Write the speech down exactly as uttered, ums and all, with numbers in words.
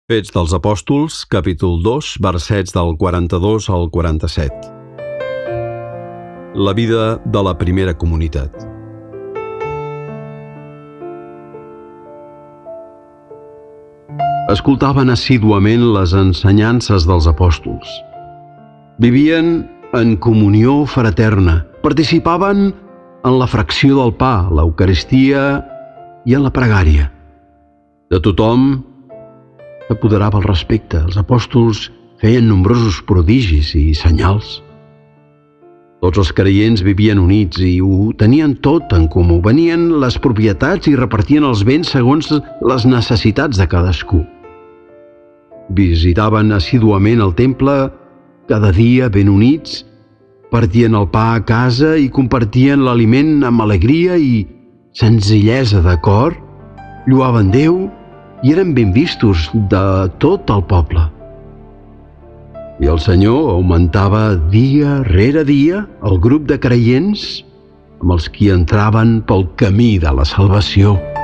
Fets dels Apòstols, capítol dos, versets del quaranta-dos al quaranta-set. La vida de la primera comunitat. Escoltaven assíduament les ensenyances dels apòstols. Vivien en comunió fraterna, participaven en la fracció del pa, l'Eucaristia i en la pregària. De tothom s'apoderava el respecte. Els apòstols feien nombrosos prodigis i senyals. Tots els creients vivien units i ho tenien tot en comú. Venien les propietats i repartien els béns segons les necessitats de cadascú. Visitaven assíduament el temple cada dia ben units, partien el pa a casa i compartien l'aliment amb alegria i senzillesa de cor, lloaven Déu i eren ben vistos de tot el poble. I el Senyor augmentava dia rere dia el grup de creients amb els qui entraven pel camí de la salvació.